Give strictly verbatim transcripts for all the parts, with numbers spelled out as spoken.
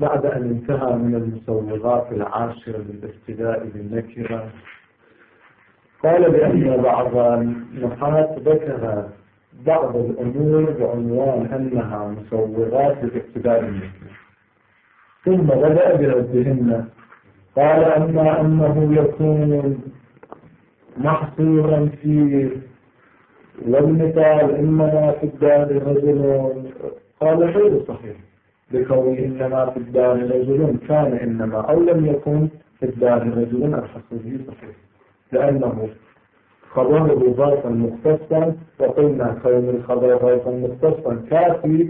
بعد أن انتهى من المسوغات العاشرة للاستداء بالنكرة قال بأن بعض النحاة ذكر بعض الأمور بعنوان أنها مسوغات للاستداء بالنكرة ثم بدأ بردهن. قال أما أنه يكون محصورا فيه والمثال إنما في الدار رجل، قال غير صحيح لكونه إنما في الدار رجل كان إنما أو لم يكن في الدار رجل الحصري صحيح، لأنه خبره ظرفا مختصا، وقلنا كون الخبر ظرفا مختصا كافي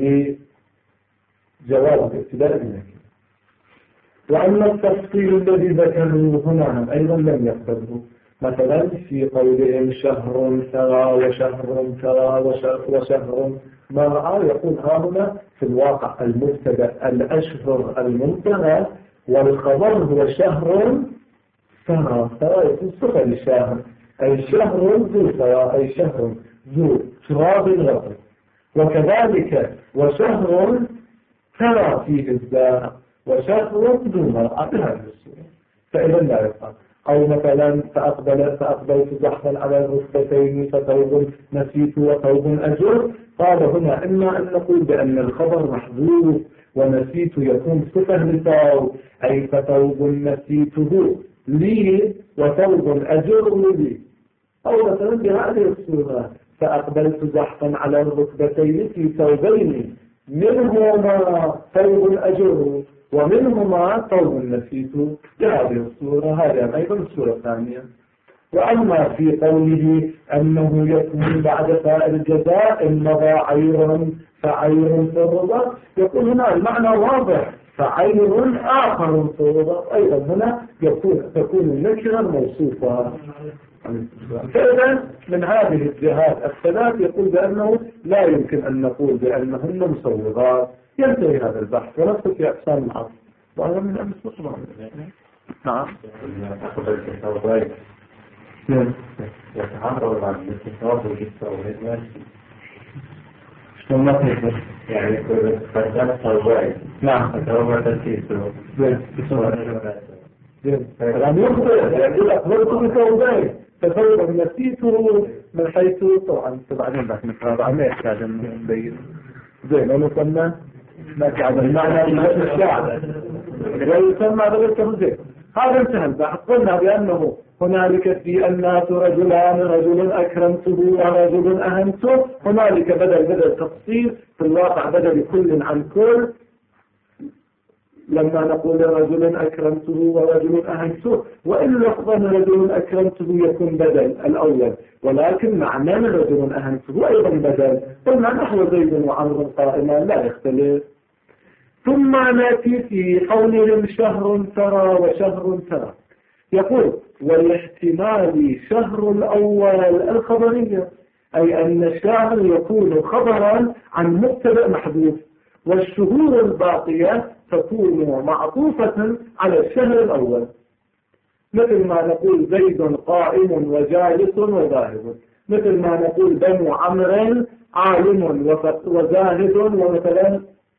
لجواز الابتداء بالنكرة. وأما التفصيل الذي ذكره هنا أيضا لم يقبله، مثلا في قولهم شهر ترى وشهر ترى وشهر ما رأى، يقول هنا في الواقع المبتدأ الأشهر المنتهى والخبر هو شهر ترى. ترى يكون صفة لشهر، أي شهر ذو ترى، أي شهر ذو تراب غطر. وكذلك وشهر ترى فيه الزاهر وشهر ذو مرأة بهذه الصورة، فإذا لا يقال. أو مثلا فأقبل فأقبلت زحفا على الركبتين فثوب نسيت وثوب أجر. قال هنا إما أن نقول بأن الخبر محذوف ونسيت يكون صفة لثوب، أي فثوب نسيته لي وثوب أجر لي. أو مثلا بهذه الصورة فأقبلت زحفا على الركبتين في ثوبين منهما ثوب أجر ومنهما ثوب نسيت بهذه الصورة. هذه أيضا الصورة الثانية. وأما في قوله أنه يكون بعد فاء الجزاء إن مضى عير فعير في الرضا، يقول هنا المعنى واضح، فعير آخر في الرضا أيضا هنا يكون تكون النكرة موصوفة. فإذا من هذه الجهات الثلاث يقول بأنه لا يمكن أن نقول بأنهن مسوغات. ينتهي هذا البحث ونفسه في أقسام العصر، وهذا من أمس مصبع. نعم يتعرض عن الاتصال والجسد شلون ما تقدر يعني قدمت صوبين. نعم فتوبة تسيسه يعني يخطئ يقول أخبرته بصوبين فتوبة نسيته من حيث طبعا بعدين بعد نقرأ ما يحتاج أن نبين زين ونسمى ما كعب المعنى من هذا الشعب ويسمى بغير زين. هذا انتهى البحث. قلنا بأنه هنالك في الناس رجلان، رجل أكرمته ورجل أهنته. هنالك بدل بدل تفصيل في الواقع بدل كل عن كل. لما نقول رجل أكرمته ورجل أهنته، وإن لفظا رجل أكرمته يكون بدل الأول، ولكن معنى رجل أهنته أيضا بدل. قلنا نحو زيد وعمر قائما لا يختلف. ثم نأتي في قولهم شهر ترى وشهر ترى، يقول والاحتمال شهر الأول الخبرية، أي أن الشهر يكون خبرا عن مبتدأ محذوف، والشهور الباقية تكون معطوفة على الشهر الأول، مثل ما نقول زيد قائم وجالس وذاهب، مثل ما نقول بنو عمرو عالم وزاهد ومثلا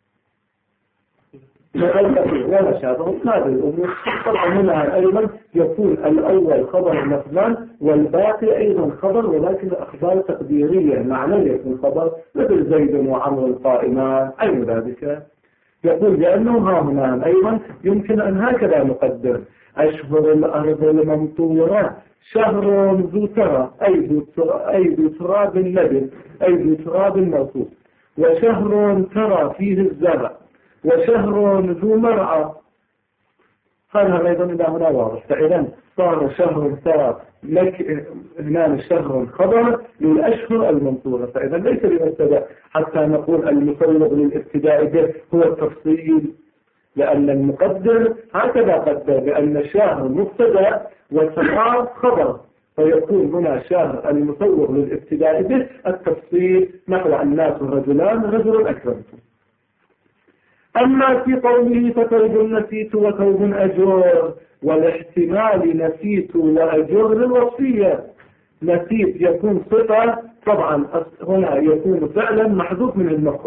ولا شابه. هذه الأمور طبعا هنا أيضا يكون الأول خبر مثلا والباقي أيضا خبر، ولكن الأخبار تقديرية معنى يكون خبر، مثل زيد وعمر القائمان أي ذلك. يقول بأنه ها هنا أيضا يمكن أن هكذا نقدر أشهر الأرض الممطورة شهر ذو ترى أي ذو تراب النبل أي ذو تراب موصوف، وشهر ترى فيه الزرع، وشهر ذو مرعى. هذا أيضا إلى هنا واضح. فإذا صار شهر ترى لك هنا شهر خبر للأشهر الممطورة، فإذا ليس لمبتدأ حتى نقول المسوغ للابتداء به هو التفصيل، لأن المقدر هكذا قدر بأن الشهر مبتدأ والترى خبر، فيكون هنا شهر المسوغ للابتداء به التفصيل، نحو الناس رجلان رجل أكرمته. أما في قوله فثوب نسيت وثوب أجر، والاحتمال نسيت وأجر للوصية. نسيت يكون صفة، طبعا هنا يكون فعلا محذوف من المفعول،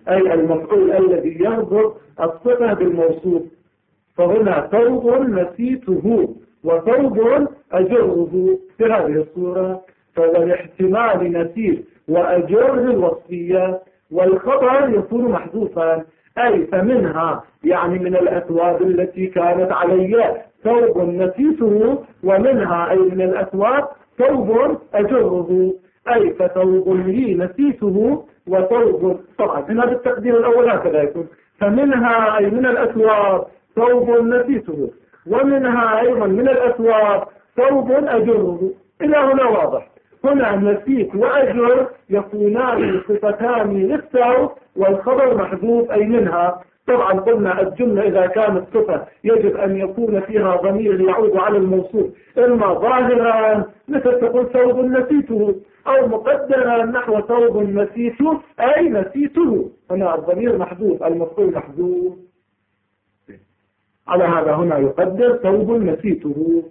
أي المفعول الذي يربط الصفة بالموصوف. فهنا ثوب نسيته وثوب أجره في هذه الصورة. فالاحتمال نسيت وأجر الوصفية، والخبر يكون محذوفا، أي فمنها يعني من الأثواب التي كانت علي ثوب نسيته، ومنها أي من الأثواب ثوب أجره، أي فثوب لي نسيته وثوب. طبعا من هذا التقدير الأول هكذا يكون، فمنها أي من الأثواب ثوب نسيته، ومنها أيضا من الأثواب ثوب أجره. إلى هنا واضح. هنا نسيت وأجر يكونان صفتان للثوب والخبر محذوف أي منها. طبعا قلنا الجملة إذا كانت صفة يجب أن يكون فيها ضمير يعود على الموصوف، إما ظاهرا مثل تقول ثوب نسيته، أو مقدرا نحو ثوب نسيته أي نسيته. هنا الضمير محذوف، المفعول محذوف. على هذا هنا يقدر ثوب نسيته.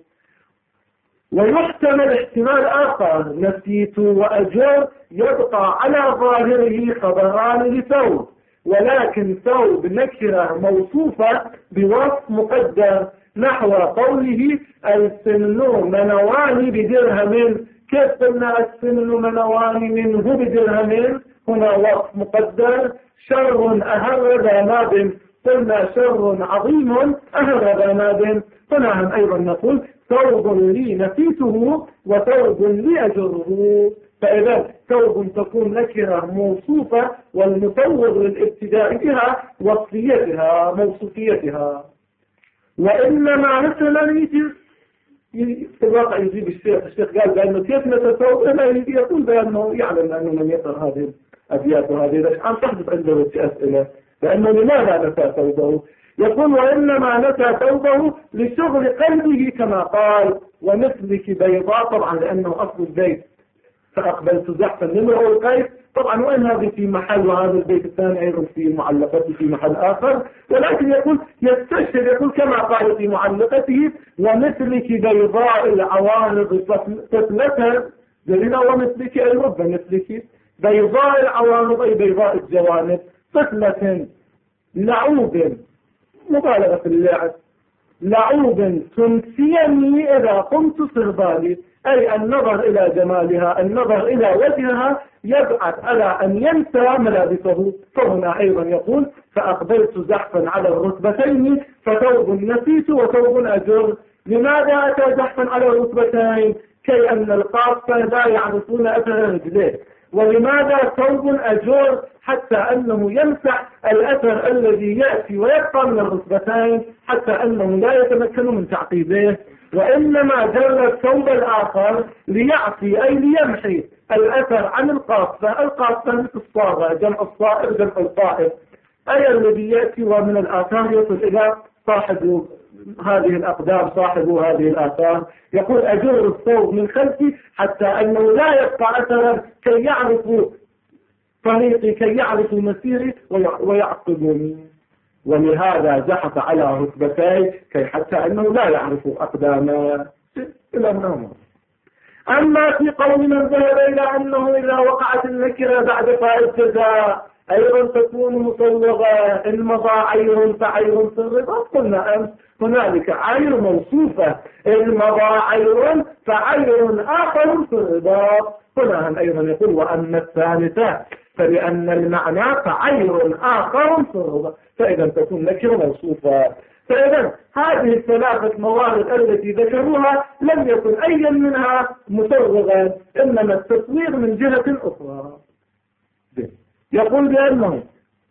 ويحتمل احتمال آخر، نسيت وأجر يبقى على ظاهره خبران لثوب، ولكن ثوب نكرة موصوفة بوصف مقدر نحو قوله السن منوان بدرهم. كيف قلنا السن منوان منه بدرهم؟ هنا وصف مقدر. شر أهر ذناب، قلنا شر عظيم أهر ذناب. هنا هم أيضا نقول ثوب لي نسيته وثوب لي أجره. فإذا ثوب تكون نكرة موصوفة، والمصور للابتداء بها وصفيتها موصوفيتها. وإنما مثلا يجب في الواقع يجيب الشيخ الشيخ قال بأنه كيف نتثوب، أنا يقول بأنه يعلم أنه لم يقرأ هذه الأبيات وهذه الأشعار تحدث عنده أسئلة، لأنه لماذا نسى ثوبه؟ يقول وإنما نسى ثوبه لشغل قلبه كما قال ومثلك بيضاء. طبعا لأنه أصل البيت فأقبلت زحفا لمرء القيس. طبعا وإن هذه في محل، وهذا البيت الثاني أيضا في معلقته في محل آخر، ولكن يقول يستشهد يقول كما قال في معلقته ومثلك بيضاء العوارض تثلثا جلنا، ومثلك أي رب مثلك بيضاء العوارض أي بيضاء الجوانب طفلة لعوب، مبالغة في اللعب، لعوب تنسيني إذا قمت صربالي، أي النظر إلى جمالها، النظر إلى وجهها يبعث على أن ينسى ملابسه. فهنا أيضا يقول فأقبلت زحفا على الرتبتين فثوب نسيت وثوب أجر. لماذا أتى زحفا على الرتبتين؟ كي أن القاصة لا يعرفون أثر رجليه. ولماذا ثوب أجر؟ حتى أنه يمسح الأثر الذي يأتي ويبقى من الرتبتين، حتى أنه لا يتمكن من تعقيبه. وإنما جر الثوب الآخر ليعفي أي ليمحي الأثر عن القاصة. القاصة مثل الصاغة، جمع الصائر جمع الطائر، أي الذي يأتي ومن الآثار يصل إلى صاحب هذه الأقدام، صاحب هذه الآثار. يقول أجر الثوب من خلفي حتى أنه لا يبقى أثرا كي يعرفوا طريقي، كي يعرفوا مسيري ويعقبوني. ولهذا زحف على ركبتي كي حتى أنه لا يعرفوا أقدامه إلى هنا. أما في قول من ذهب إلى أنه إذا وقعت النكرة بعد فاء الجزاء أيضا تكون مصوغة، إن مضى عير فعير في الرباط. قلنا أمس هنالك عير موصوفة، إن مضى عير فعير آخر في الرباط. هنا هم أيضا يقول وأما الثالثة فلأن المعنى فعير آخر في الرباط، فإذا تكون نكرة موصوفة. فإذا هذه الثلاثة موارد التي ذكروها لم يكن أي منها مصوغا، إنما التصوير من جهة أخرى. يقول بأنه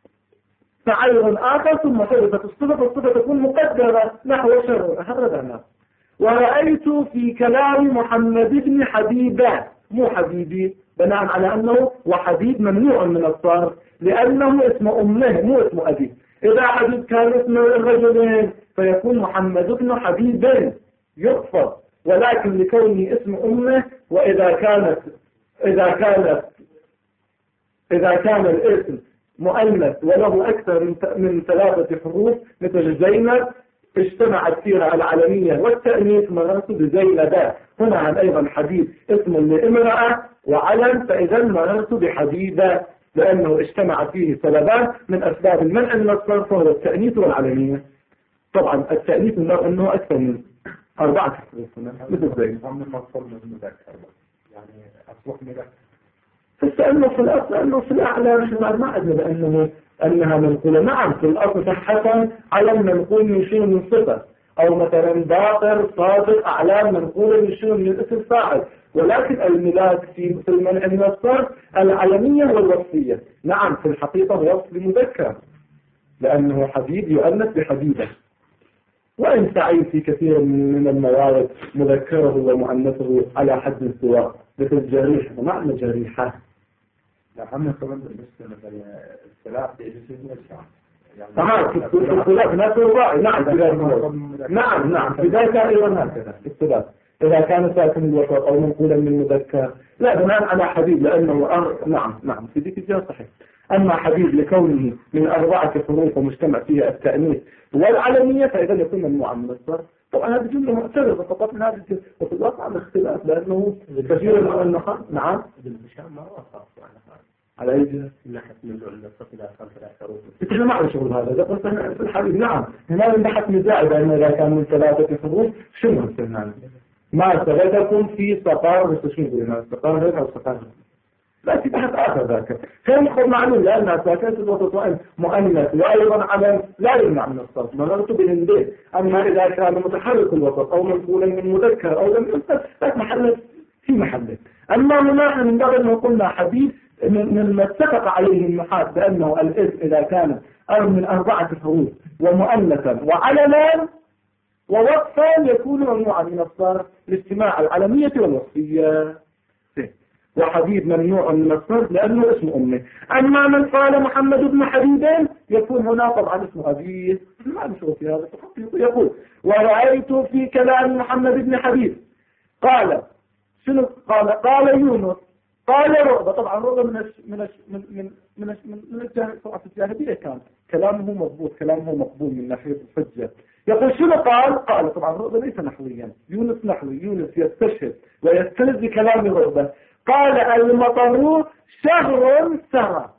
فعير آخر ثم حذفت الصفة، الصفة تكون مقدرة نحو شر هذا. ورأيت في كلام محمد بن حبيبة، مو حبيبي، بناء على أنه وحبيب ممنوع من الصرف لأنه اسم أمه مو اسم أبي. إذا حبيب كان اسم الرجلين فيكون محمد بن حبيب يخفض، ولكن لكونه اسم أمه. وإذا كانت إذا كانت إذا كان الاسم مؤنث وله أكثر من ثلاثة حروف مثل زينب اجتمعت فيها العلمية والتأنيث مررت بزينب. هنا أيضا حبيب اسم لامرأة وعلم، فإذا مررت بحبيبة. لأنه اجتمع فيه سببان من أسباب المنع من الصرف، وهو التأنيث والعلمية. طبعا التأنيث نرى أنه أكثر من أربعة حروف مثل زي يعني أصبح مذكر. فالتأنث في الأصل أنه في الأعلى نحن ما أدري بأنه أنها منقولة. نعم في الأصل صحة علم منقول يشير من صفة، أو مثلا باطر صادق أعلام منقولة يشير من الاسم فاعل، ولكن الملاك في المنع من الصرف العلمية والوصفية. نعم في الحقيقة هو وصف مذكر لأنه حبيب يؤنث بحبيبة، وإن سعيد في كثير من الموارد مذكره ومؤنثه على حد سواء، مثل جريح ومعنى جريحة. نعم كمان بالنسبة مثلا الثلاث بيجسد الشعر. صحيح الثلاث ناس الرباعي. نعم نعم نعم في ذلك أيضا هكذا الثلاث إذا كان ساكن الوسط أو منقولا من مذكر لا بناء على حبيب لأنه أر... نعم نعم في ذيك الجهة صحيح. أما حبيب لكونه من أربعة حروف ومجتمع فيها التأنيث والعلمية فإذا يكون ممنوعا من الصرف. طبعا هذه جملة معترضة فقط من هذه الجملة، وفي الواقع الاختلاف لأنه كثير من النقاط. نعم بالمشاء ما وصف على أي جهة؟ نحت من الصف إلى خمسة حروف. إحنا ما عن شغل هذا، إذا قلت في الحبيب نعم هنا بحث نزاع بأنه إذا كان من ثلاثة حروف شنو السنان؟ ما سبقكم في سقار مستشفى هنا سقار هنا أو سقار هنا. لا في بحث آخر ذاك كان يخبر معلوم لأنها ساكنة وتطوئن مؤنث وأيضا علم لا يمنع من الصرف مررت بالهندين. أما إذا كان متحرك الوسط أو منقولا من مذكر أو لم يذكر لا محل في محله. أما هنا من قبل ما قلنا حديث من اتفق عليه النحاة بأنه الاسم إذا كان من أربعة حروف ومؤنثا وعلما ووصفا يكون ممنوعا من الصرف لاجتماع العلمية والوصفية. وحبيب ممنوع من الصرف لأنه اسم أمه. أما من قال محمد بن حبيب يكون هنا طبعا اسم أبيه ما نشوف في هذا يقول ورأيت في كلام محمد بن حبيب قال شنو قال قال يونس قال رؤبة. طبعا رؤبة من الش من الش من من من من, من الجاهلية كان كلامه مضبوط كلامه مقبول من ناحية الحجة. يقول شنو قال قال طبعا رؤبة ليس نحويا يونس نحوي يونس يستشهد ويستند بكلام رؤبة. قال المطر شهر سرى.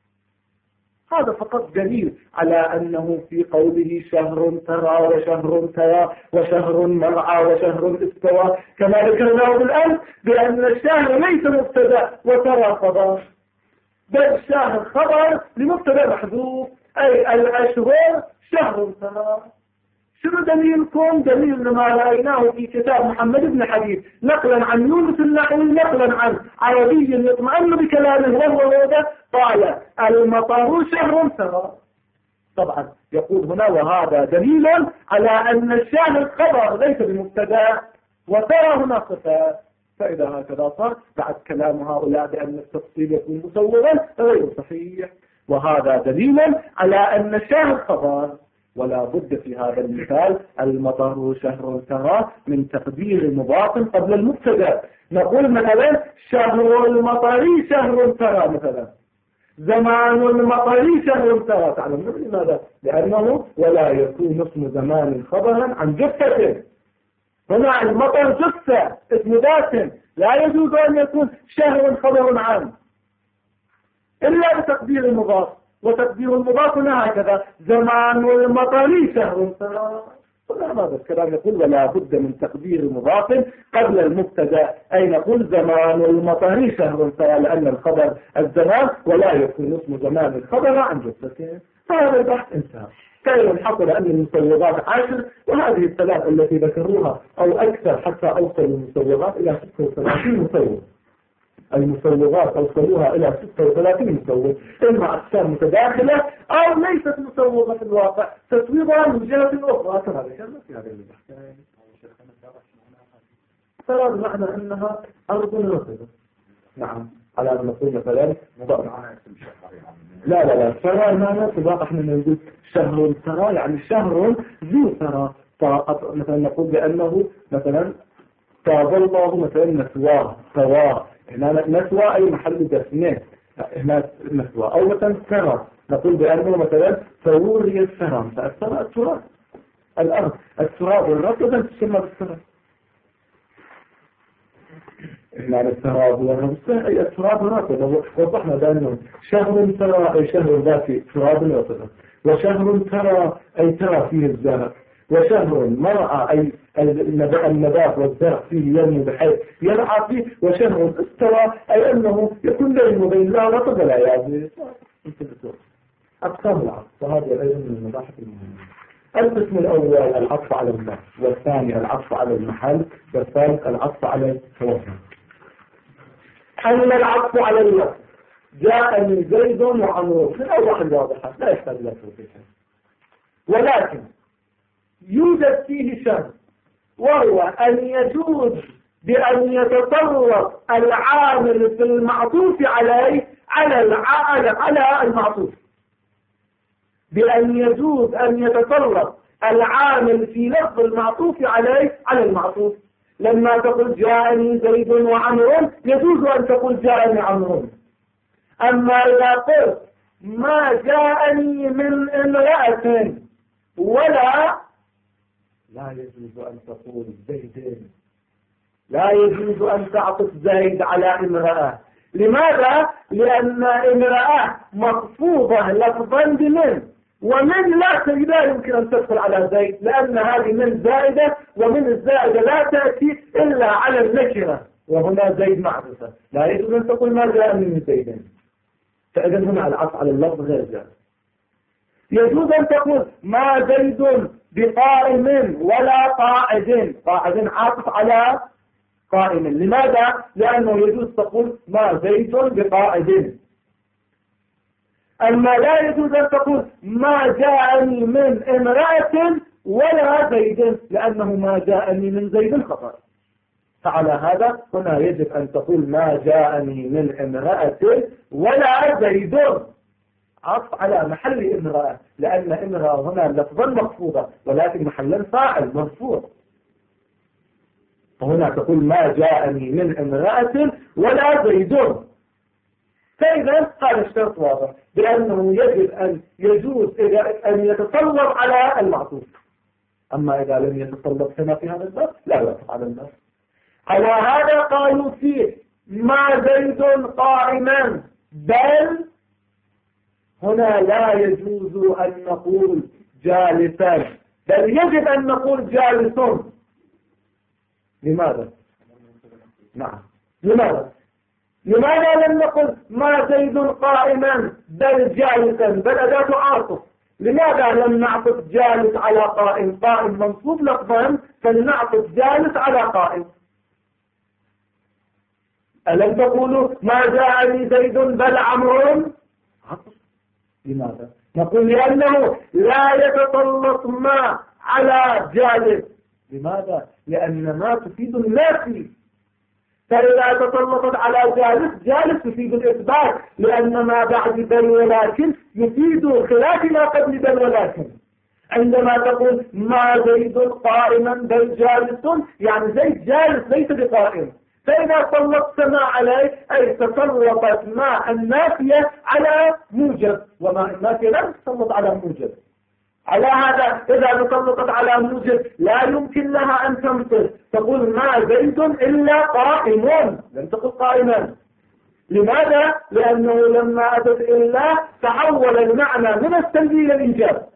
هذا فقط دليل على أنه في قوله شهر ترى وشهر ترى وشهر مرعى وشهر استوى كما ذكرناه بالأمس بأن الشهر ليس مبتدا وترى خبر، بل شهر خبر لمبتدا محذوف أي الأشهر شهر ترى. شنو دليلكم؟ دليل ما رأيناه في كتاب محمد بن حبيب نقلا عن يونس النحوي نقلا عن عربي يطمئن بكلامه وهو هذا قال المطر شهر ترى. طبعا يقول هنا وهذا دليل على أن الشهر خبر ليس بمبتدا وترى هنا صفة. فإذا هكذا صار بعد كلام هؤلاء بأن التفصيل يكون مصورا غير صحيح، وهذا دليل على أن الشهر خبر. ولا بد في هذا المثال المطر شهر ترى من تقدير مضاف قبل المبتدا. نقول مثلا شهر المطر شهر ترى مثلا زمان المطر شهر ترى. تعلمون لماذا؟ لأنه ولا يكون اسم زمان خبرا عن جثة. هنا المطر جثة اسم ذات لا يجوز أن يكون شهر خبر عنه إلا بتقدير المضاف، وتقدير المضاف هكذا زمان المطر شهر ترى. قلنا هذا الكلام يقول ولا بد من تقدير مضاف قبل المبتدا، أي نقول زمان المطر شهر ترى لأن الخبر الزمان ولا يكون اسم زمان الخبر عن جثته. فهذا البحث انتهى. كان الحصل أن المسوغات عشر، وهذه الثلاث التي ذكروها أو أكثر حتى أوصل المسوغات إلى ستة وثلاثين مسوغ. المسوغات أوصلوها إلى ستة وثلاثين مسوغ، إما أقسام متداخلة أو ليست مسوغة في الواقع تسويضها من جهة أخرى. كما ذكرنا في هذا البحث ترى بمعنى أنها أرض رطبة. نعم على أن نقول مثلا لا لا لا ترى ما في الواقع احنا نقول شهر ترى يعني شهر ذو ترى. مثلا نقول بأنه مثلا تاب الله مثلا نسواه سواه. هنا نسوى أي محل دفنه هنا نسوى. أو مثلا ترى نقول بأنه مثلا ثوري الثرى. فالثرى التراب الأرض التراب والرطبة تسمى بالثرى. إحنا على التراب والرمسة أي التراب راتبة. وضحنا بأنه شهر ترى أي شهر ذاتي تراب راتبة، وشهر ترى أي ترى فيه الزرع، وشهر مرأة أي النبات والزرع فيه ينمو بحيث يرعى فيه، وشهر استوى أي أنه يكون بين وبين لا رطب لا يابس. أقسام العطف، وهذه أيضا من المباحث المهمة. القسم الأول العطف على اللفظ، والثاني العطف على المحل، والثالث العطف على التوفيق. أما العطف على اللفظ جاءني زيد وعمرو من أوضح الواضحة لا يحتاج إلى توضيح، ولكن يوجد فيه شرط، وهو أن يجوز بأن يتطرق العامل في المعطوف عليه على العامل على المعطوف، بأن يجوز أن يتطرق العامل في لفظ المعطوف عليه على المعطوف. لما تقول جاءني زيد وعمرو يجوز أن تقول جاءني عمرو. أما إذا قلت ما جاءني من امرأة ولا لا يجوز أن تقول زيد، لا يجوز أن تعطف زيد على امرأة. لماذا؟ لأن امرأة مخفوضة لفظا بمن، ومن لا لا يمكن أن تدخل على زيد، لأن هذه من زائدة، ومن الزائدة لا تأتي إلا على النكرة، وهنا زيد معرفة، لا يجوز أن تقول ما جاءني من زيد. فإذا هنا العطف على اللفظ غير جائز. يجوز أن تقول ما زيد بقائم ولا قاعد، قاعد عاطف على قائم. لماذا؟ لأنه يجوز تقول ما زيد بقاعد. أما لا يجوز أن تقول ما جاءني من امرأة ولا زيد، لأنه ما جاءني من زيد خطأ. فعلى هذا هنا يجب أن تقول ما جاءني من امرأة ولا زيد، عطف على محل امرأة، لأن امرأة هنا لفظا مخفوضة ولكن محلا فاعل مرفوع. فهنا تقول ما جاءني من امرأة ولا زيد. فإذا هذا الشرط واضح بأنه يجب أن يجوز أن يتسلط على المعطوف. أما إذا لم يتسلط هنا في هذا الباب لا يعطف على الناس. على هذا قالوا فيه ما زيد قائما، بل هنا لا يجوز أن نقول جالسا، بل يجب أن نقول جالس. لماذا؟ نعم، لماذا؟ لماذا لم نقل ما زيد قائما بل جالسا، بل أداة عاطف؟ لماذا لم نعطف جالس على قائم؟ قائم منصوب لفظا، فلنعطف جالس على قائم. ألم تقولوا ما جاءني زيد بل عمرو؟ لماذا؟ نقول لأنه لا يتسلط ما على جالس. لماذا؟ لأن ما تفيد النافي، فإذا تسلطت على جالس جالس تفيد الإثبات، لأن ما بعد بل ولكن يفيد خلاف ما قبل بل ولكن. عندما تقول ما زيد قائما بل جالس، يعني زيد جالس ليس بقائم. فإذا سلطت ما عليه أي تسلطت ما النافية على موجب، وما النافية لا تسلط على موجب. على هذا إذا تسلطت على موجب لا يمكن لها أن تنطق تقول ما زيد إلا قائم، لم تقل قائما. لماذا؟ لأنه لما أتت إلا تحول المعنى من السلبي إلى الإيجاب.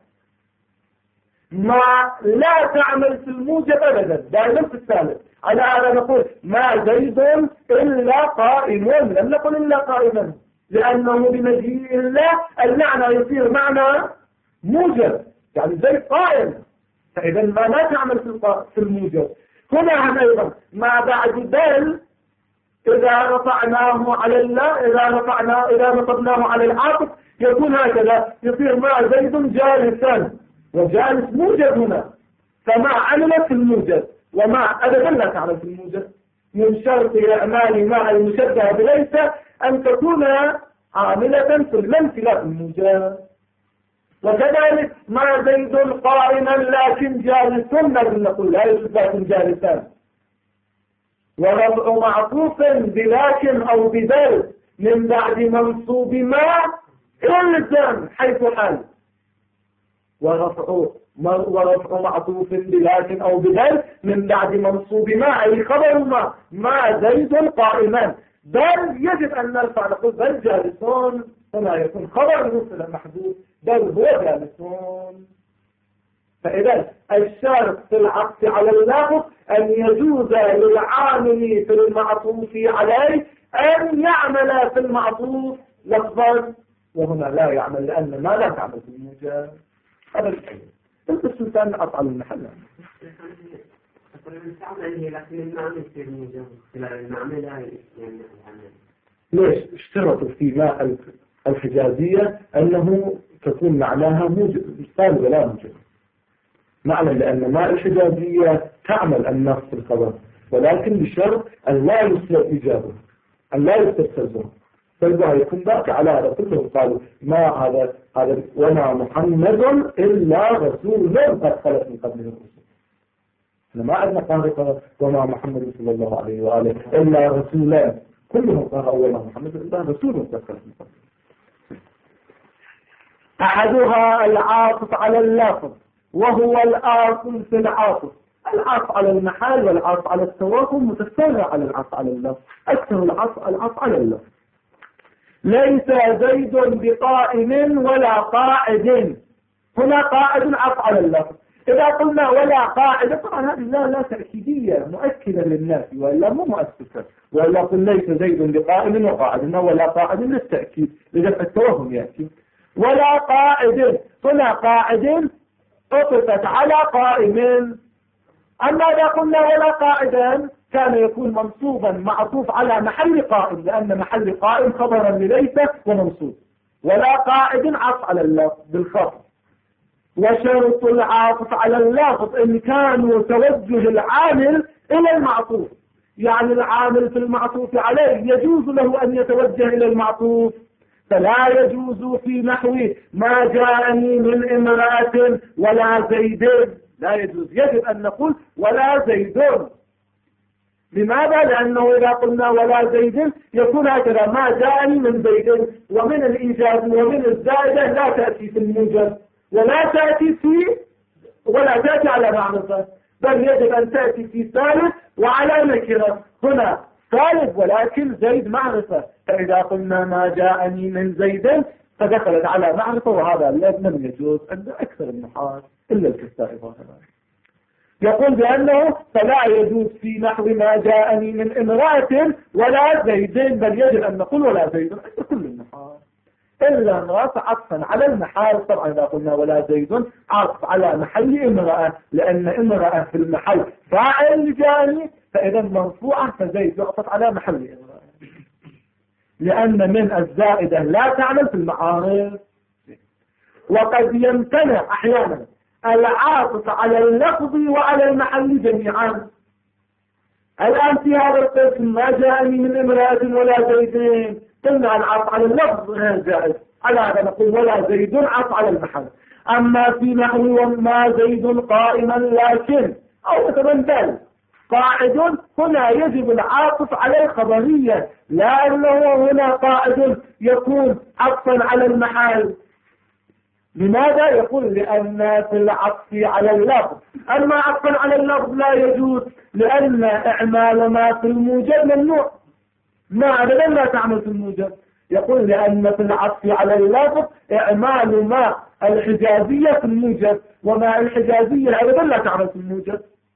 ما لا تعمل في الموجب أبدا، دائما في الثالث. على هذا نقول ما زيد إلا قائم، لم نقل إلا قائما، لأنه بمجيء الله المعنى يصير معنى موجب، يعني زيد قائم. فإذا ما لا تعمل في الموجب. هنا أيضا ما بعد بل إذا رفعناه على الله، إذا رفعنا إذا نصبناه على العاطف يكون هكذا، يصير ما زيد جالسا، وجالس موجب هنا، فما عملت في الموجب، وما أبدا لا تعمل في الموجب. من شرط إعمال مع المشبه بليس أن تكون عاملة في المنفي لا في الموجب. وكذلك ما زيد قائما لكن جالس، نقول لا يجوز لكن جالسان. ورفع معطوف بلكن أو ببل من بعد منصوب ما إلزم حيث حال. ورفع ورفع معطوف بلكن أو بدل من بعد منصوب ما أي خبر ما ما زيد قائما، بل يجب أن نرفع نقول بل جالسون فلا يكون خبر مثل محذوف بل هو جالسون. فإذا الشرط في العطف على اللفظ أن يجوز للعامل في المعطوف عليه أن يعمل في المعطوف لفظا، وهنا لا يعمل لأن ما لا تعمل في الموجب. هذا الحين انت السلطان أطعم المحل ليش اشترطوا في ماء الحجازية أنه تكون معناها موجب مثال ولا موجب معنى، لأن ماء الحجازية تعمل النص في الخبر ولكن بشرط أن لا يصير إجابة أن لا يصير سلزم، فإذا يكون ذاك على هذا كلهم قالوا ما هذا هذا وما محمد إلا رسول قد خلت من قبله الرسل. احنا ما عندنا قارئ وما محمد صلى الله عليه وآله إلا رسولا، كلهم قالوا وما محمد إلا رسول قد خلت من قبله. أحدها العاطف على اللفظ وهو الآصل في العاطف، العطف على المحل والعطف على التواصل متسارع على العطف على اللفظ، أكثر العطف العطف على اللفظ. ليس زيد بقائم ولا قاعد، هنا قاعد عطف على اللفظ. إذا قلنا ولا قاعد طبعا هذه لا لا تأكيدية مؤكدة للناس ولا مو مؤسسة، ولا قل ليس زيد بقائم وقاعد ولا قاعد للتأكيد لدفع التوهم يأتي. ولا قاعد هنا قاعد عطفت على قائم، أما إذا قلنا ولا قاعدا كان يكون منصوبا معطوف على محل قائم، لأن محل قائم خبرا لليس ومنصوب. ولا قاعد عطف على اللفظ بالخفض. وشرط العاطف على اللفظ إن كانوا توجه العامل إلى المعطوف، يعني العامل في المعطوف عليه يجوز له أن يتوجه إلى المعطوف، فلا يجوز في نحو ما جاءني من امرأة ولا زيد، لا يجوز، يجب أن نقول ولا زيد. لماذا؟ لأنه إذا قلنا ولا زيد يكون هكذا ما جاءني من زيد، ومن الإيجاب ومن الزائدة لا تأتي في الموجب ولا تأتي في ولا تأتي على معرفة، بل يجب أن تأتي في ثالث وعلى نكرة. هنا ثالث ولكن زيد معرفة، فإذا قلنا ما جاءني من زيد فدخلت على معرفة، وهذا لم يجوز عند أكثر النحاة إلا الكسائي ظاهرا. يقول بأنه فلا يجوز في نحو ما جاءني من امرأة ولا زيدين، بل يجب أن نقول ولا زيد عند كل النحاة إلا امرأة عطفا على المحال. طبعا إذا قلنا ولا زيد عطف على محل امرأة، لأن امرأة في المحل فاعل جاني، فإذا مرفوعة فزيد يعطف على محل امرأة، لأن من الزائدة لا تعمل في المعارف. وقد يمتنع أحيانا العاطف على اللفظ وعلى المحل جميعا. الآن في هذا القسم ما جاءني من امرأة ولا زيدين، قلنا العطف على اللفظ جائز، على هذا نقول ولا زيد عطف على المحل. أما في نحو وما زيد قائما لكن أو مثلا بل قاعد، هنا يجب العاطف على الخبرية، لأنه هنا قاعد يكون عطفا على المحل. لماذا؟ يقول لأن في العطف على اللفظ، أما عطفا على اللفظ لا يجوز، لأن إعمال ما في الموجب ممنوع، ما أبدا لا تعمل في الموجب. يقول لأن في العطف على اللفظ إعمال ما الحجازية في الموجب، وما الحجازية أبدا لا تعمل في الموجب.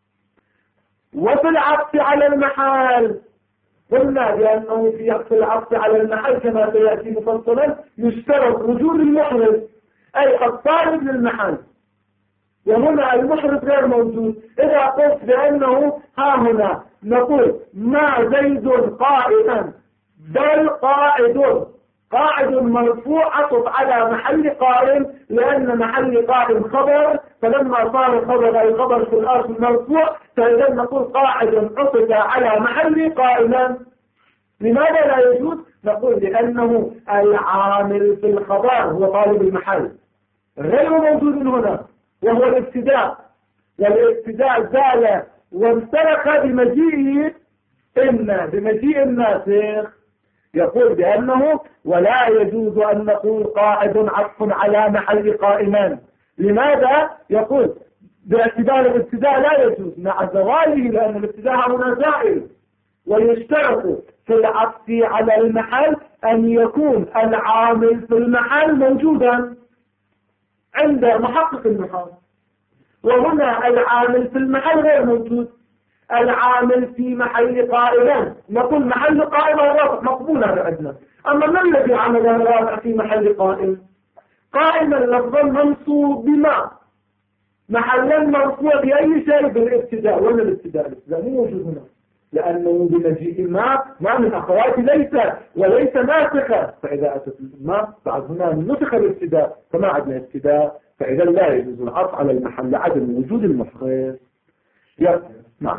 وفي العطف على المحال قلنا بأنه في العطف على المحل كما سيأتي مفصلا يشترط وجود المحرز، أي قد طالب للمحل، وهنا المحرز غير موجود. إذا قلت بأنه ها هنا نقول ما زيد قائما بل قاعد، قاعد مرفوع عطف على محل قائم، لأن محل قائم خبر، فلما صار الخبر أي خبر في الأرض مرفوع، فإذا نقول قاعد عطف على محل قائما. لماذا لا يجوز؟ نقول لأنه العامل في الخبر هو طالب المحل غير موجود هنا، وهو الابتداء، والابتداء زال وانسلخ بمجيء إن بمجيء الناسخ. يقول بأنه ولا يجوز أن نقول قاعد عطف على محل قائما، لماذا؟ يقول باعتبار الابتداء لا يجوز مع زواله، لأن الابتداء هنا زائل، ويشترط في العطف على المحل أن يكون العامل في المحل موجودا عند محقق المحال، وهنا العامل في المحل غير موجود. العامل في محل قائما، نقول محل قائم الرافع مقبول هذا عندنا. أما ما الذي عمل الرافع في محل قائم؟ قائما لفظا منصوب بما، محلا مرفوع بأي شيء بالابتداء، ولا الابتداء الابتداء مو موجود هنا، لأنه بمجيء ما ما من أخوات ليس وليس ناسخة، فإذا أتت ما بعد هنا نسخ الابتداء فما عندنا ابتداء، فإذا لا يجوز العطف على المحل لعدم وجود المفخر. يا نعم.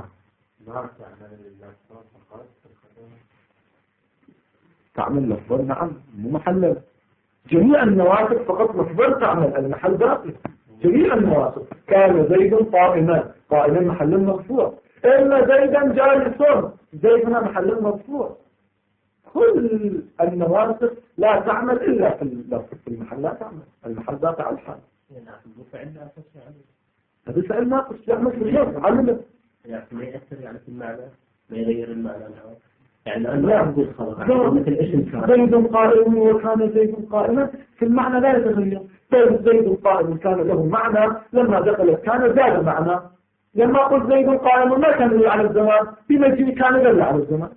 تعمل لفظا نعم مو محلا. جميع النواسخ فقط لفظا تعمل، المحل باقي. جميع النواسخ كان زيد قائما، قائما محل مرفوع، إلا زيدا جالسا، زيد هنا محل مرفوع. كل النواسخ لا تعمل إلا في اللفظ، في المحل لا تعمل، المحل باقي على الحال. هذا فعل ناقص يعمل في اللفظ علمه، يعني ما يأثر يعني في المعنى، ما يغير المعنى. يعني أنا أقول خلاص مثل اسم زيد قائم وكان زيد قائما، في المعنى لا يتغير. طيب زيد قائم كان له معنى، لما دخلت كان زاد معنى. لما قلت زيد قائم ما كان يدل على الزمان، في مجيء كان يدل على الزمان.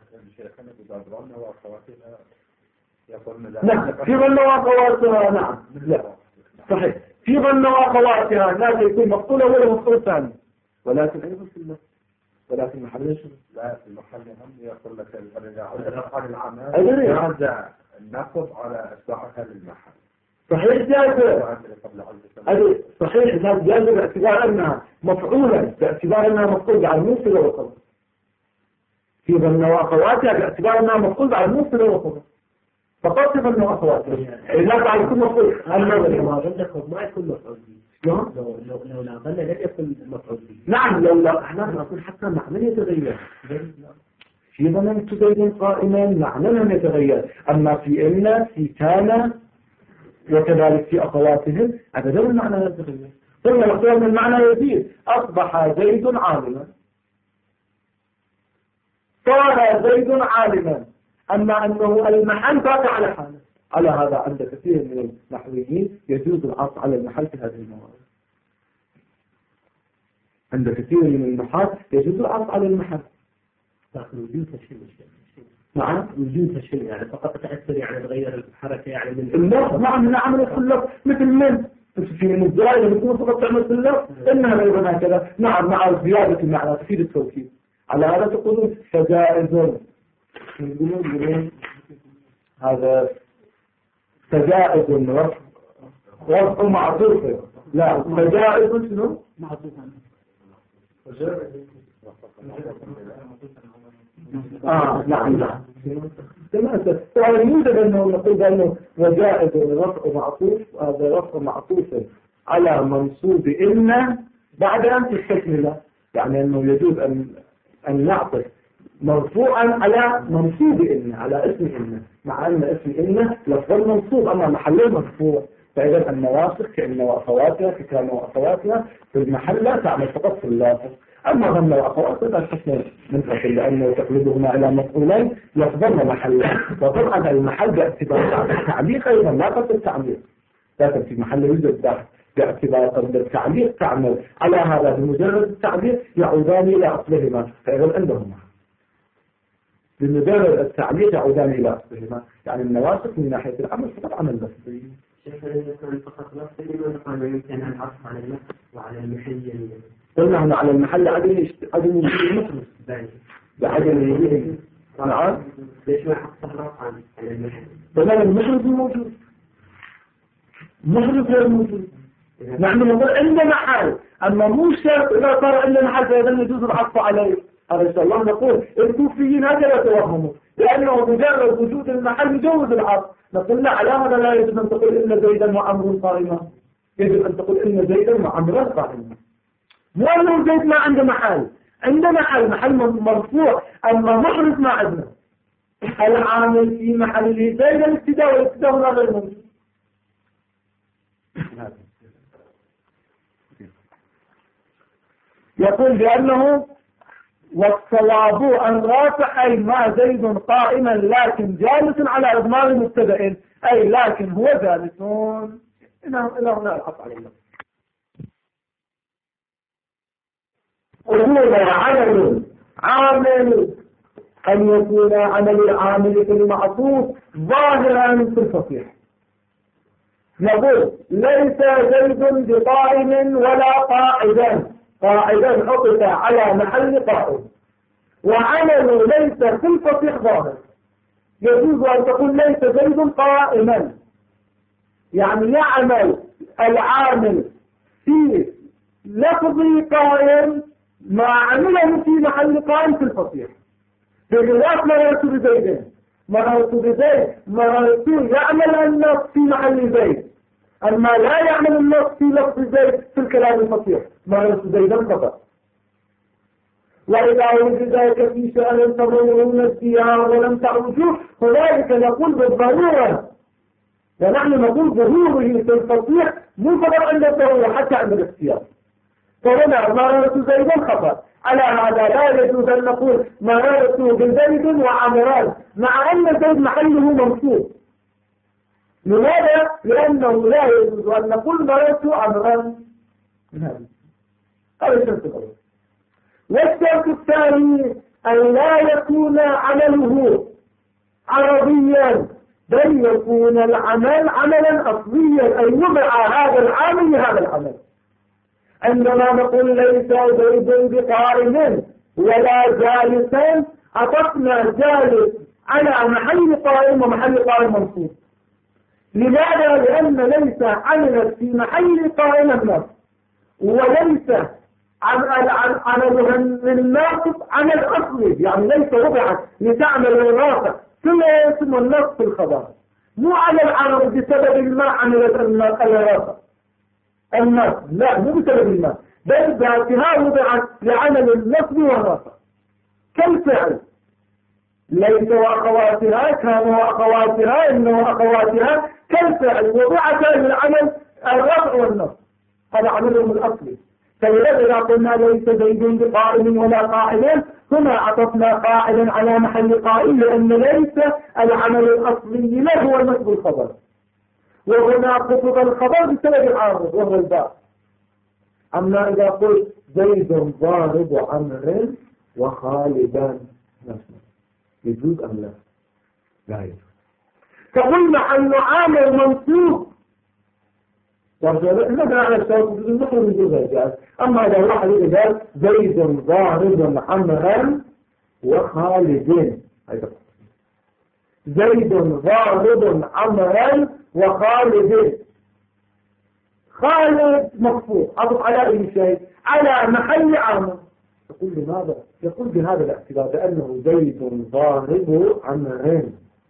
نعم في ظن واخواتها. نعم لا صحيح في ظن واخواتها لا يكون مقتولة ولا مقتول ثاني، ولكن أيضا في المسجد، ولكن محل يشرب. لا في المحل هم يقول لك الرجع العمل يرجع النقض على إصلاحها للمحل. صحيح جائزة. هذه صحيح جائزة باعتبار أنها مفعولة، باعتبار أنها مفعولة على الموصل والخبر. في ظن واخواتها باعتبار أنها مفعولة على الموصل والخبر. فقط في ظن واخواتها. إذا بعد كل مفعول الموضوع ما عندكم ما يكون مفعول به. لو لو لو لا ظن لم يكن مفعول به. نعم لو لا احنا نقول حتى معنى يتغير. في ظننت زيد قائما معنى لم يتغير، أما في إن في كان وكذلك في أخواتهم أبدا المعنى لا يتغير. ثم يختار من المعنى يزيد، أصبح زيد عالما، صار زيد عالما، أما أنه المحل باقي على حاله. على هذا عند كثير من النحويين يجوز العطف على المحل في هذه الموارد. عند كثير من النحاة يجوز العطف على المحل. لكن وجود شيء نعم وجود شيء يعني فقط تأثر يعني تغير الحركة يعني من اللفظ. نعم من عمل في اللفظ مثل من في من الزراير اللي يكون فقط تعمل في اللفظ إنها أيضا هكذا. نعم مع زيادة المعنى تفيد التوكيد. على هذا تقولون فجائز، يقولون هذا فجائز رفع رفع معطوف. لا فجائز شنو معطوف. آه نعم نعم تمام. يوجد أنه نقول بأنه وجائز رفع معطوف، هذا رفع معطوف على منصوب إن بعد أن تستكمل، يعني أنه يجوز أن أن نعطف مرفوعا على منصوب إن، على اسم إن، مع أن اسم إن لفظ منصوب أما محله مرفوع. فإذا النواسخ كأن وأخواتها ككان وأخواتها في المحل لا تعمل فقط في اللافظ. أما ظن وأخواتها لا تحسن منها، لأنه تقلبهما إلى مفعولين لفظن محلا، وطبعا المحل باعتبار التعليق أيضا لا قصد التعليق، لكن في محل يوجد باعتبار التعليق تعمل. على هذا بمجرد التعليق يعودان إلى أصلهما، فإذا عندهما بمجرد التعليق يعودان إلى أصلهما. يعني النواسخ من ناحية العمل فقط عمل لفظي. شيخ يكون فقط لفظي ولا يمكن أن العطف على اللفظ وعلى المحل؟ قلنا هنا على المحل عدم عدم وجود المخرج بعدم وجوده. نعم ليش ما حط العطف على المحل؟ طبعا المخرج موجود، المخرج غير موجود. نحن نقول عندنا محل، أما مو شرط إذا صار عندنا محل فإذا يجوز العطف عليه. هذا إن شاء الله نقول الكوفيين هذا لا توهموا، لأنه مجرد وجود المحل يجوز العطف. نقول لا، على هذا لا يجب أن تقول إن زيدا وعمر قائما، يجب أن تقول إن زيدا وعمر قائما. مو أنه زيد ما عنده محل، عنده محل محل مرفوع، أما محرز ما عندنا. العامل في محله زيد الابتداء، والابتداء هنا غير موجود. يقول بأنه والصواب أن رافع أي ما زيد قائما لكن جالس على إضمار مبتدأ أي لكن هو جالس. إلى هنا الحق علينا. وهو عمل عامل أن يكون عمل العامل في المعطوف ظاهرا في الفصيح. نقول ليس زيد بقائم ولا قاعدا، قاعدا حطت على محل قائم، وعمل ليس في الفصيح ظاهر. يجوز أن تقول ليس زيد قائما، يعني يعمل العامل في لفظ قائم ما عمله في محل قائم في الفصيح. بخلاف مررت بزيد، مررت بزيد مررت يعمل النص في محل زيد، أما لا يعمل النص في لفظ زيد في الكلام الفصيح، مررت زيدا فقط. وإذا وجد في شأن تظهرون الديار ولم تعرجوه فذلك نقول بالضرورة، ونحن نقول ظهوره في الفصيح مو فقط عند الضرورة حتى عند الاختيار. فهنا مررت زيدا خطأ، على هذا لا يجوز أن نقول مررت بزيد وعمران مع أن زيد محله منصوب. لماذا؟ لأنه لا يجوز أن نقول مررت عمران. هذا الشرط الأول. والشرط الثاني أن لا يكون عمله عربيا، بل يكون العمل عملا أصليا، أي وضع هذا العامل لهذا العمل. عندما نقول ليس زيد بقائم ولا جالسا عطفنا جالس على محل قائم ومحل قائم منصوب. لماذا؟ لأن ليس عملت في محل قائم النصب، وليس عملها للناصب عمل أصلي، يعني ليس وضعت لتعمل الرافع ثم يتم النصب في الخبر، مو على العمل بسبب ما عملت الرافع النصب، لا مو بسبب الماء، بل ذاتها وضعت لعمل النصب والرفع كالفعل. ليس وأخواتها كان وأخواتها إن وأخواتها كالفعل وضعت للعمل الرفع والنصب، هذا عملهم الأصلي. فإذا قلنا ليس زيد بقائم ولا قاعدا، هنا عطفنا قاعدا على محل قائم، لأن ليس العمل الأصلي له هو النصب الخبر، وهنا خطب الخبر بسبب العارض وهو الباء. أما إذا قلت زيد ضارب عمرو وخالدا نفسه يجوز أم لا؟ لا يجوز. فقلنا أن عامل منصوب نحن على الشرط نحن يجوز الجاز. أما إذا واحد قال زيد ضارب عمرو وخالد، زيد ضارب عمرو وخالد، خالد مخفوض أضف على أي شيء على محل عامر. يقول لماذا؟ يقول بهذا الاعتبار بأنه زيد ضارب عمرو،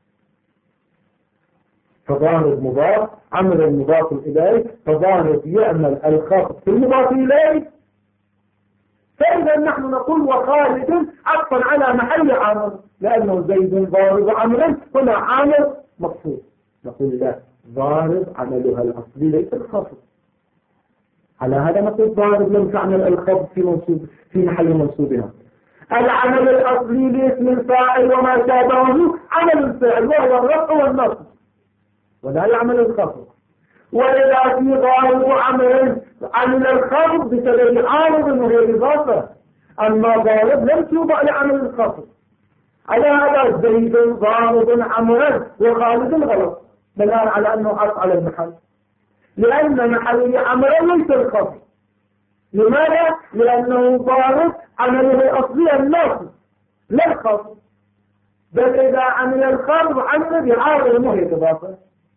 فضارب مضاف، عمرو مضاف إليه، فضارب يعمل الخفض في المضاف إليه. فإذا نحن نقول وخالد عطفا على محل عامر، لأنه زيد ضارب عمرو هنا عامر مخفوض. نقول لا، ضارب عملها الأصلي ليس الخفض. على هذا نقول ضارب لم تعمل الخفض في منصوب في محل منصوبها. العمل الأصلي لاسم الفاعل وما شابهه عمل الفعل وهو الرفع والنصب، ولا يعمل الخفض. وإذا في ضارب عمل عمل الخفض بسبب عارض وهي الإضافة، أما ضارب لم توضع لعمل الخفض. على هذا زيد ضارب عمرو وخالد غلط، بناء على أنه عطف على المحل، لأن محل عمرو ليس الخفض. لماذا؟ لأنه ضارب عمله أصلي النصب لا الخفض، بل إذا عمل الخفض عمل بعارض وهي الإضافة.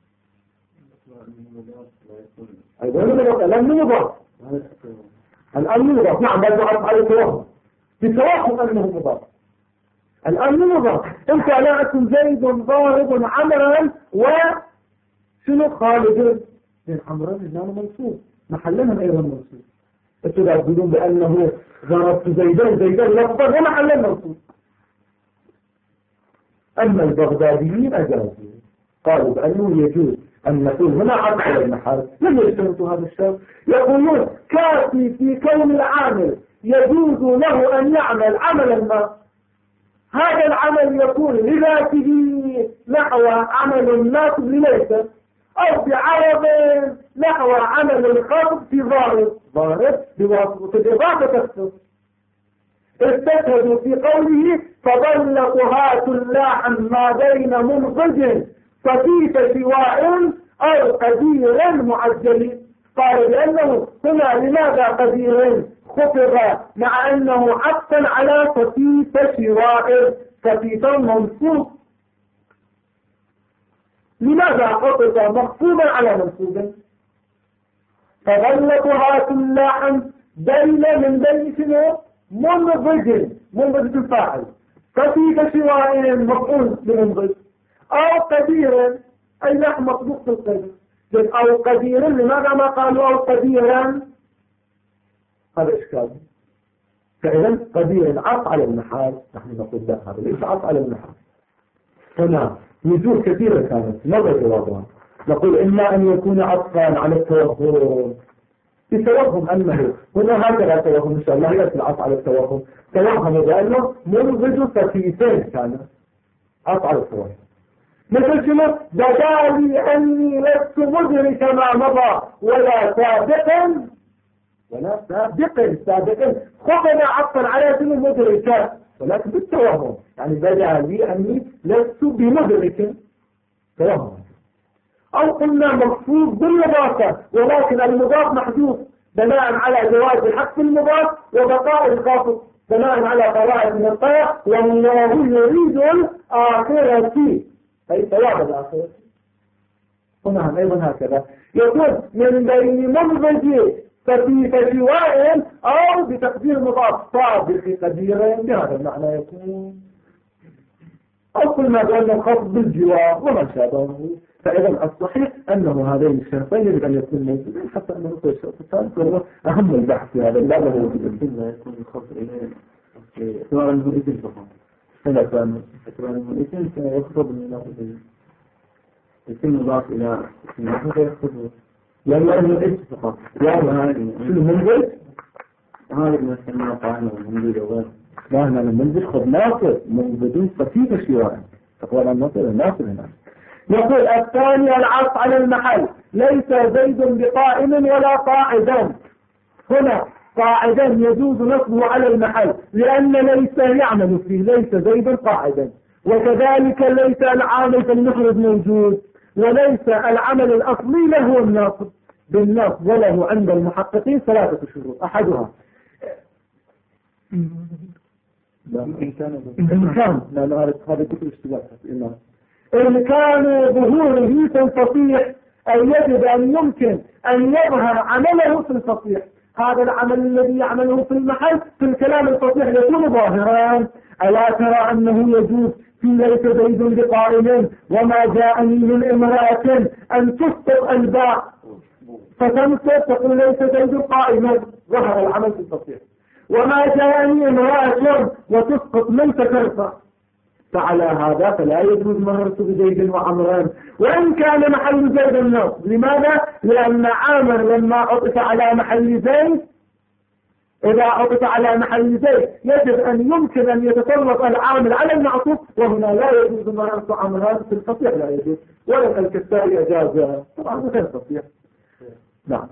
أيضا الآن مضاف، الآن مضاف، نعم بل عطف على التوهم بتوهم أنه مضاف. الآن مضاف، انت لا أكون زيد ضارب عمرا وشنو خالد من عمرا إنه منصوب، محلنا أيضا منصوب. انتوا تقولون بأنه ضربت زيدا زيدا لفظا ومحلا منصوب. أما البغداديين أجازوا، قالوا بأنه يجوز أن نقول هنا عطف على المحل، لم يشترطوا هذا الشرط. يقولون كافي في كون العامل يجوز له أن يعمل عملا ما، هذا العمل يكون لذاته نحو عمل الناصب لليس، أو بعرض نحو عمل الخاطب في ضارب ضارب بواسطة الإضافة تكتب. استشهدوا في قوله فظل قهاة لاحا ما بين منضج خفيف سواء أو قدير معجل. قال لأنه هنا لماذا قدير خفض مع أنه عطفا على خفيف سواء خفيفا منصوب؟ لماذا خفض مخفوضا على منصوبا؟ فظل قهاة لاحا بين من بين شنو؟ منضج منضج الفاعل خفيف سواء مفعول بمنضج، أو قديرا أي لحم مطبوخ في القدر، أو قديرا لماذا ما قالوا أو قديرا؟ هذا إشكال. فإذا قديرا عطف على المحال، نحن نقول لا هذا ليس عطف على المحال. هنا وجوه كثيرة كانت مرة جوابها، نقول إما أن يكون عطفا على التوهم بتوهم أنه هنا هكذا توهم إن شاء الله يأتي العطف على التوهم، توهم بأنه منضج خفيفين كان عطف على التوهم، مثل شنو؟ بدالي أني لست مدرك ما مضى ولا سابقا ولا سابقا سابقا خفنا عطفا على شنو مدركا، ولكن بالتوهم يعني بدالي أني لست بمدرك توهم. أو قلنا مخصوص بالمضافة ولكن المضاف محذوف بناء على جواز الحق في المضاف وبقاء الخافض بناء على قراءة من القيا والله يريد الآخرة أي ثواب الآخرة. هنا أيضا هكذا يكون من بين منضج خفيف سواء أو بتقدير مضاف صادق قدير بهذا المعنى يكون، أو قلنا بأن الخفض بالجوار وما شابهه. فإذا الصحيح أنه هذين الشرطين يجب أن يكون موجودين حتى أنه يكون الشرط الثالث وهو أهم البحث في هذا الباب وهو لا يكون الخفض إليه اعتبار المؤذن فقط. هذا كان اعتبار المؤذن سيخفض من الله يكون مضاف إلى اسمه فيخفضه لأنه المؤذن فقط. يعني شنو منزل؟ هذا ما سماه طعنا والمنزل وغيره. لا هنا المنزل خذ ناصر منزل خفيف شوائع تقول أن ناصر الناصر هنا. يقول الثاني العطف على المحل ليس زيد بقائم ولا قاعدا. هنا قاعدا يجوز نصبه على المحل لأن ليس يعمل فيه ليس زيد قاعدا، وكذلك ليس العامل في المخرج موجود، وليس العمل الأصلي له الناصب بالنصب، وله عند المحققين ثلاثة شروط أحدها إمكان لا نعرف هذا كتب اشتباه الإمام إمكان ظهوره في الفصيح أي يجب أن يمكن أن يظهر عمله في الفصيح. هذا العمل الذي يعمله في المحل في الكلام الفصيح يكون ظاهرا. ألا ترى أنه يجوز في ليس زيد بقائم وما جاءني من امرأة أن تسقط الباء فتنسب تقول ليس زيد قائما، ظهر العمل في الفصيح. وما جاءني امرأة وتسقط من تكرفة، فعلى هذا فلا يجوز مررت بزيد وعمران وإن كان محل زيد النصب. لماذا؟ لأن عامر لما عطف على محل زيد إذا عطف على محل زيد يجب أن يمكن أن يتطلب العامل على المعطوف، وهنا لا يجوز مررت عمران في الفصيح لا يجوز، ولا الكسائي أجازها طبعا غير فصيح. نعم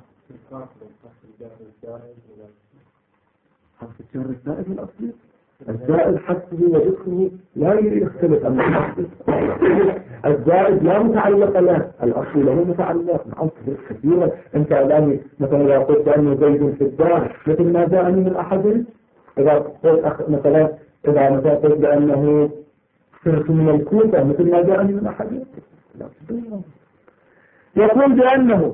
حرف الجر الزائد من الأصلي الزائد حسبه وذكره لا يختلف عن الأصل. الزائد لا متعلق له، الأصل له متعلق مع كثيرا. أنت الآن مثلا إذا قلت أنه زيد في الدار مثل ما جاءني من أحد، إذا قلت مثلا إذا مثلا قلت بأنه صرت من الكوفة مثل ما جاءني من أحد. يقول بأنه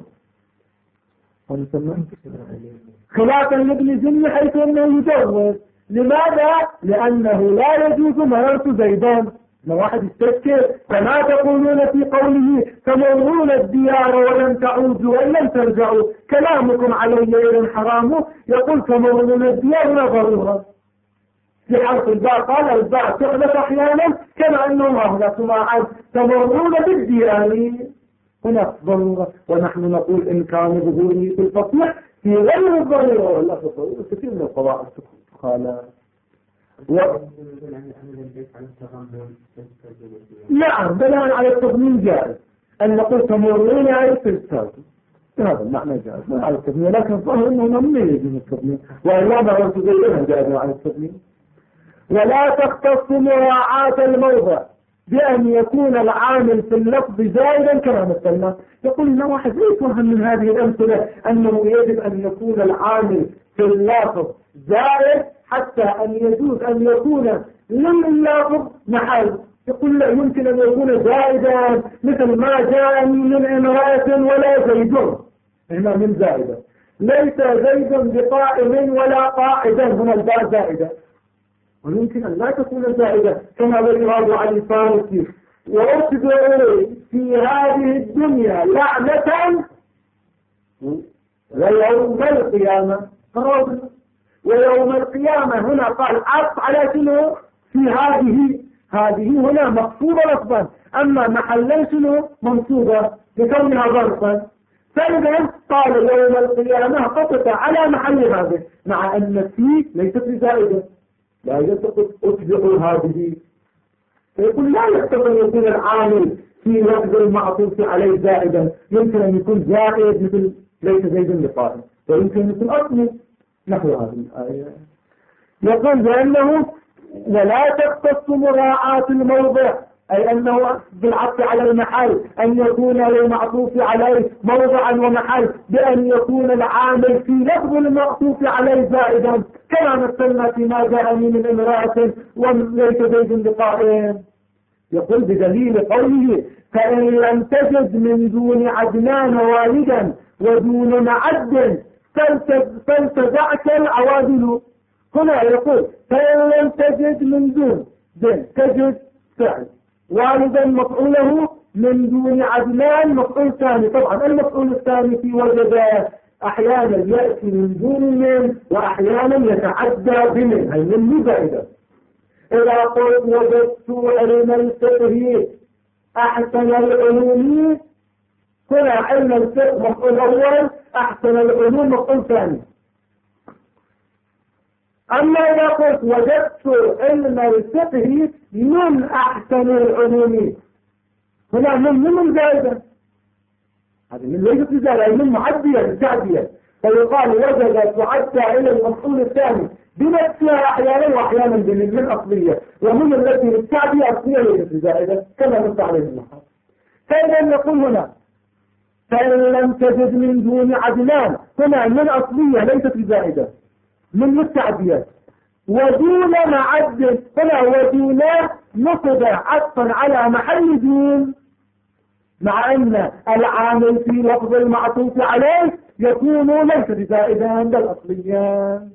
خلافا لابن زني حيث أنه يجوز. لماذا؟ لأنه لا يجوز مررت زيدان. لو واحد يستذكر كما تقولون في قوله تمرون الديار ولن تعودوا وإن لم ترجعوا كلامكم علي إذن حرام، يقول تمرون الديار لا ضرورة. في حرف الباء قال الباء تحدث أحيانا كما أنه مهلك معا تمرون بالديار هنا ضرورة. ونحن نقول إن كان ظهوره في الفصيح في غير الضرورة ولا في الضرورة كثير من القواعد قال و... نعم بناء على التضمين جائز أن نقول تمرون على التضمين، هذا المعنى جائز بناء على التضمين، لكن ظهر أنه مميز من التضمين وإلا ما هو تغيرها جائز على التضمين. ولا تختص مراعاة الموضع بأن يكون العامل في اللفظ زائدا كما مثلنا. يقول لنا واحد ليس يفهم من هذه الأمثلة أنه يجب أن يكون العامل في اللفظ زائد حتى أن يجوز أن يكون لللفظ محل. يقول لا، يمكن أن يكون زائدا مثل ما جاءني من امرأة ولا زيد، هنا من زائدة، ليس زيد بقائم ولا قاعدا، هنا الباء زائدة، ويمكن أن لا تكون زائدة كما يراد عن الفارسي. وأتبعوا في هذه الدنيا لعنة ويوم القيامة، ويوم القيامة هنا قال عطف على شنو؟ في هذه، هذه هنا مقصودة لفظا، أما محلا شنو؟ منصوبة لكونها ظرفا. فإذا قال يوم القيامة قطع على محل هذه، مع أن فيه ليست بزائدة، لا يتقل أتبعوا هذه. فيقول لا يحتمل أن يكون العامل في لفظ المعطوف عليه زائدا، يمكن أن يكون زائد مثل ليس زيد بقائم، ويمكن أن يكون أصلي نحو هذه الآية. يقول بأنه ولا تختص مراعاة الموضع، أي أنه بالعطف على المحل أن يكون المعطوف عليه موضعا ومحل بأن يكون العامل في لفظ المعطوف عليه زائدا كما مثلنا فيما جاءني من امرأة وليس زيد بقائم. يقول بدليل قوله فإن لم تجد من دون عدنان والدا ودون معد فالتزعت العوادل. هنا يقول فإن لم تجد من دون دين تجد فعل، والدا مفعوله من دون عدنان مفعول ثاني. طبعا المفعول الثاني في وجد أحيانا يأتي من دون من وأحيانا يتعدى بمن، هي من زائدة. إذا قلت وجدت علم الفقه أحسن العلوم، هنا علم الفقه مفعول أول، أحسن العلوم مفعول ثاني. أما إذا قلت وجدت علم الفقه من أحسن العلوم، هنا من من زائدة، هذه من ليست زائدة، من معدية تعدية، فيقال وجد تعدى إلى المفعول الثاني بنفسها أحيانا وأحيانا بمن من أصلية، ومن التي التعدية أصلية ليست زائدة كما نص عليه المحاضر. فإذا نقول هنا فإن لم تجد من دون عدنان، هنا من أصلية ليست زائدة من التعديات، ودون معد، هنا ودون نصب عطفا على محل دون، مع أن العامل في لفظ المعطوف عليه يكون ليس بزائدا عند الأصليان.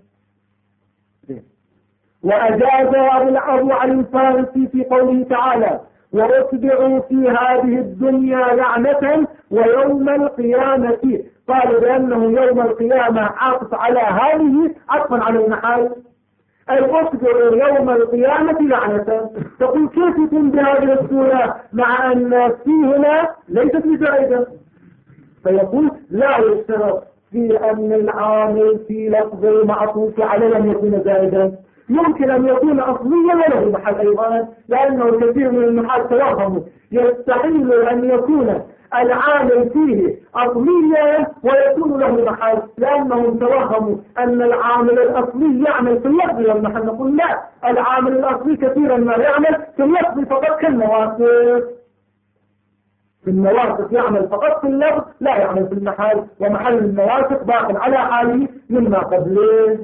وأجاز أبو علي الفارسي في قوله تعالى وأتبعوا في هذه الدنيا لعنة ويوم القيامة، قال بأنه يوم القيامة عطف على هذه عطفا على المحال، أي أتبعوا يوم القيامة لعنة. تقول كيف يكون بهذه الصورة مع أن في هنا ليست بزائدة؟ فيقول لا يشترط في أن العامل في لفظ المعطوف عليه أن يكون زائدا، يمكن أن يكون أصليا وله محل أيضا، لأنه كثير من المحال توهموا، يستحيل أن يكون العامل فيه أصليا ويكون له محل، لأنهم توهموا أن العامل الأصلي يعمل في اللفظ والمحل. نقول لا، العامل الأصلي كثيرا ما يعمل في اللفظ فقط كالنواصف، في النواصف يعمل فقط في اللفظ لا يعمل في المحل، ومحل النواصف باق على حاله مما قبله.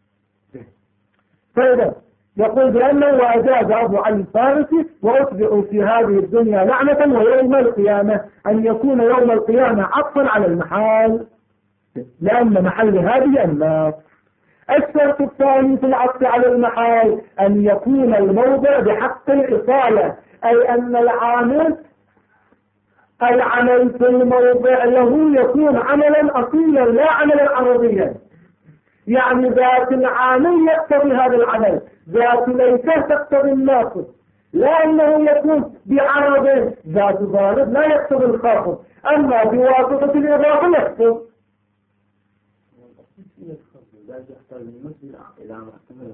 فإذا يقول بأنه وأجاز أبو علي الفارسي وأتبعوا في هذه الدنيا لعنة ويوم القيامة، أن يكون يوم القيامة عطفا على المحال، لأن محل هذه الناس. الشرط الثاني في العطف على المحال أن يكون الموضع بحق الإصالة، أي أن العامل العمل في الموضع له يكون عملا أصيلا لا عملا عرضيا، يعني ذات العامل يقتضي هذا العمل، ذات ليس تقتضي الناقص، لأنه يكون بعرض، ذات ضارب لا يقتضي الخافض، أما بواسطة الإضافة يقتضي. لا يحتاج المسجد إلى محتمل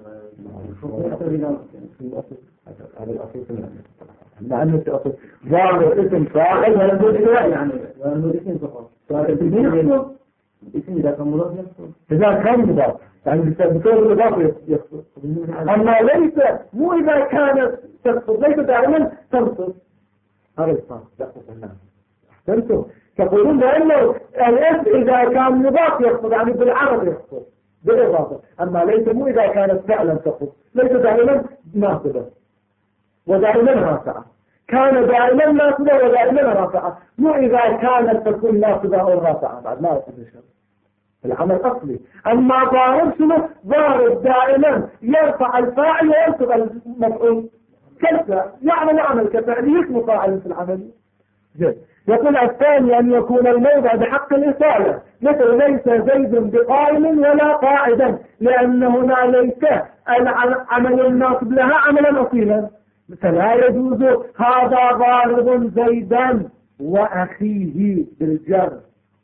هذا الأصل مع أنه الأصل ظاهر اسم فاعل ولا يقول يعني وأنه اسم فقط اسم إذا كان مضاف يحصل إذا كان مضاف يعني بطور مضاف يحصل أما ليس مو إذا كانت تقصد ليس دائما تنصب هذا الصح دقق الناس أحسنتم تقولون بأنه الاسم إذا كان مضاف يحصل يعني بالعرض يحصل بالإضافة أما ليس مو إذا كانت فعلا تقصد ليس دائما ناصبة ودائما رافعة كان دائما ناصبة ودائما رافعة مو إذا كانت تكون ناصبة أو رافعة بعد ما يصير شيء العمل أصلي أما ضارب شنو ضارب دائما يرفع الفاعل وينصب المفعول كيف يعمل عمل كفعل اسمه فاعل في العمل جيد يقول الثاني أن يكون الموضع بحق الإصالة مثل ليس زيد بقائم ولا قاعدا لأن هنا ليس العمل الناصب لها عملا أصيلا فلا يجوز هذا ضارب زيدا وأخيه بالجر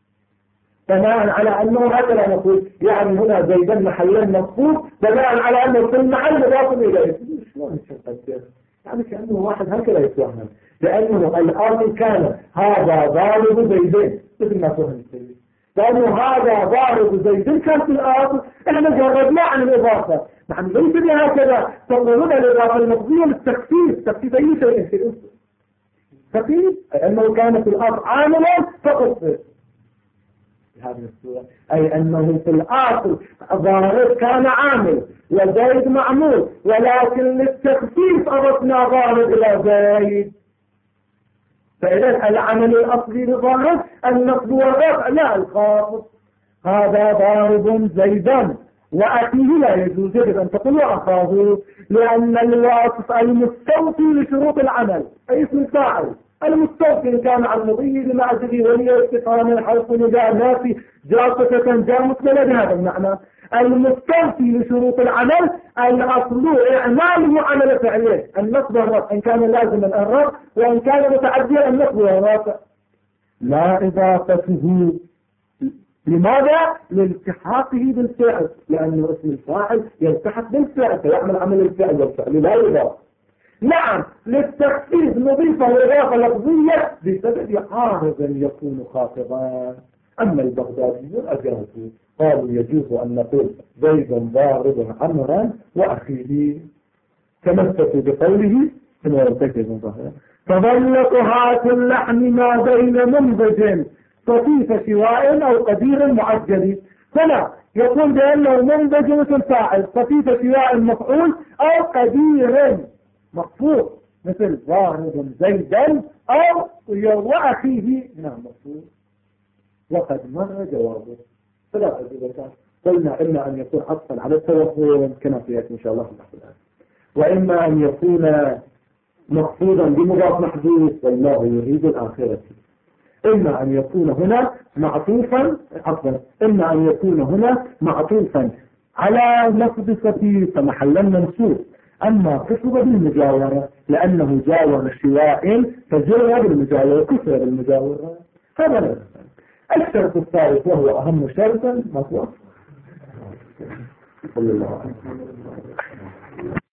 بناء على أنه هكذا نقول يعني هنا زيدا محلا مقصود بناء على أنه في المحل مضاف إليه شلون الشيء يعني كأنه واحد هكذا يتوهم لأنه الأمر كان هذا ضارب زيدين مثل ما فهم السيد لأنه هذا ضارب زيدين كان في الأصل إحنا جربنا عن الإضافة نحن ليس بهكذا تقولون الإضافة المقضية للتخفيف تخفيف أي شيء تخفيف أنه كان في الأصل عاملا فقط هذه الصورة أي أنه في الأصل ضارب كان عامل وزيد معمول ولكن للتخفيف أضفنا ضارب إلى زيد فإذا العمل الأصلي لضارب النصب والرفع لا الخافض هذا ضارب زيدا وأخيه لا يجوز أن تقول وأخاه لأن الواصف المستوفي لشروط العمل أي اسم الفاعل المستوفي كان عن مضي لمعزله ولي استقام الحرف نداء نافي جاسة جاء مثل بهذا المعنى المستوفي لشروط العمل الأصل إعماله عمل فعله النصب والرفع إن كان لازما الرفع وإن كان متعديا النصب والرفع لا إضافته لماذا؟ لالتحاقه بالفعل لأنه اسم الفاعل يلتحق بالفعل فيعمل عمل الفعل والفعل لا يضاف نعم للتخفيف نضيفه إضافة لفظية بسبب عارض يكون خاطبا أما البغدادي أجازوا قالوا يجوز أن نقول زيد ضارب عمرا وأخيه تمسكوا بقوله إنه يرتكز ظهره تظل قهات اللحم ما بين منضج طفيف سواء أو قدير معجل فلا يقول بأنه منضج مثل فاعل طفيف سواء مفعول أو قدير مخفوض مثل ضارب زيدا أو وأخيه نعم مفعول وقد مر جوابه فلا أجابة قلنا إما أن يكون عطفا على التوفر كما سيأتي إن شاء الله في الآن وإما أن يكون مخفوضا بمضاف محذوف والله يريد الآخرة إما أن يكون هنا معطوفا عفوا إما أن يكون هنا معطوفا على لفظ خفيف محلا منصوب أما كسب بالمجاورة لأنه جاور الشواء فجر بالمجاورة كسر بالمجاورة هذا لا الشرط الثالث وهو أهم شرط مطلوب صلى الله عليه وسلم